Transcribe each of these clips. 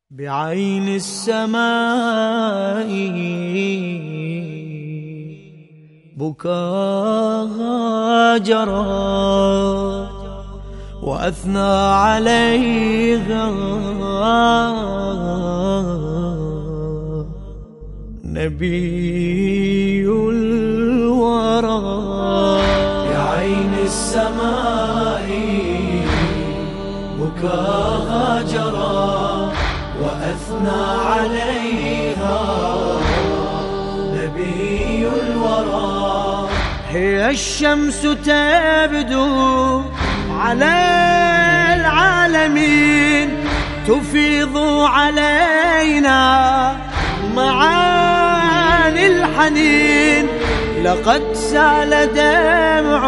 بعين السماء بكاها جرى وأثنى عليها نبي الورى. بعين السماء بكاها جرى وأثنى عليها نبي الورى. هي الشمس تبدو على العالمين تفيض علينا معاني الحنين. لقد سال دمع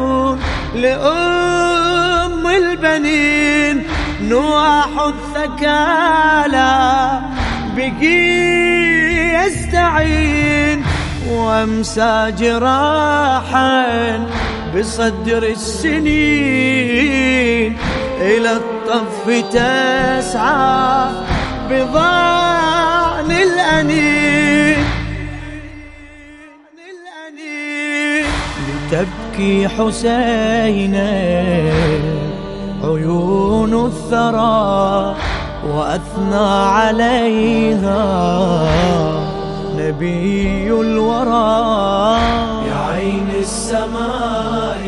لأم البنين نواح الثكالى به يستعين وامسى جراحا بصدر السنين إلى الطف تسعى بضان الأنين لتبكي حسينا عيون الثرى وأثنى عليها نبي الورى. بعين السماء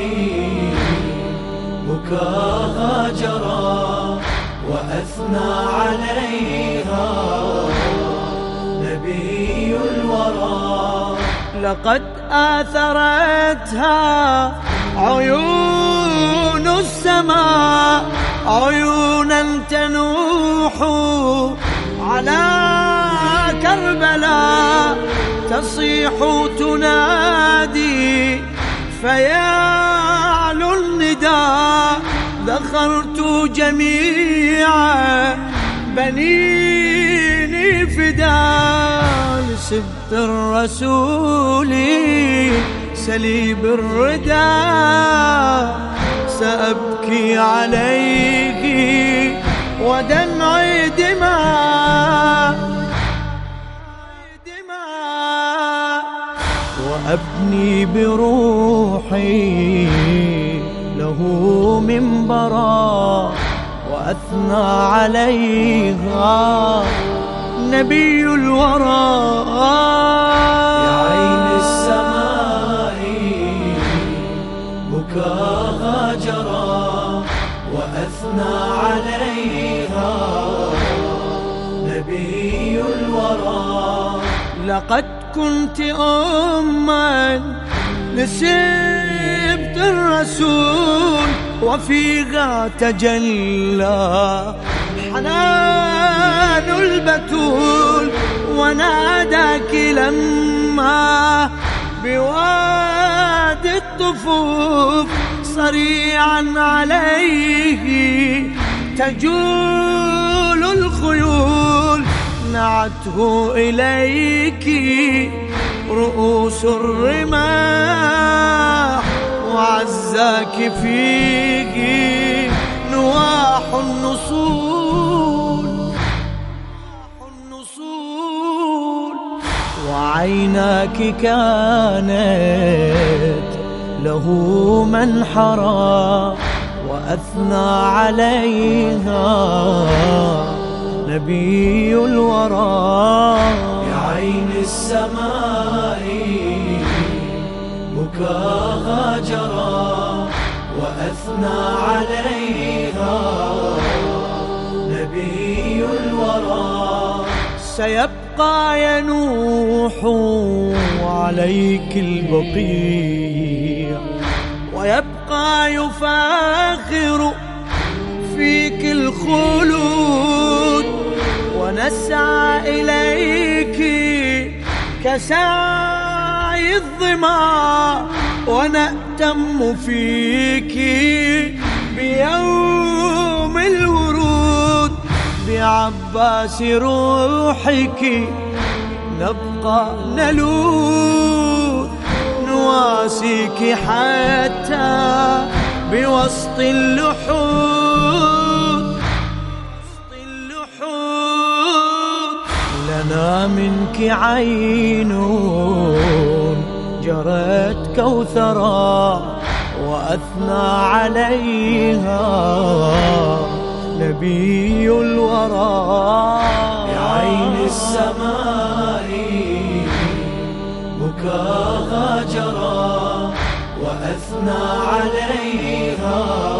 بكاها جرى وأثنى عليها نبي الورى. لقد آثرتها عيون السماء عيونا تنوح على كربلاء تصيح تنادي فيعلو النداء. ذخرت جميع بنيني فداء لسبط الرسول سليب الرداء. سأبكي عليه ودمعي دماء وأبني بروحي له منبرا وأثنى عليها نبي الورى. بعين السماء بكاها جرى وأثنى عليها نبي الورى. لقد كنت أماً لسبط الرسول وفيها تجلى حنان البتول وناداك لما بوادي الطفوف صريعا عليه تجول الخيول. نعته إليك رؤوس الرماح وعزاك فيه نواح النصول وعيناك كانت له منحرا وأثنى عليها نبي الورى. بعين السماء بكاها جرى وأثنى عليها نبي الورى. سيبقى ينوح عليك البقيع ويبقى يفاخر فيك الخلود ونسعى إليك كسعي الظما ونأتم فيك بيوم الورود. بعباس روحك نبقى نلوذ نواسيك حتى بوسط اللحود لنا منك عين جرت كوثرا وأثنى عليها نبي الورى. بعين السماء بكاها جرى وأثنى عليها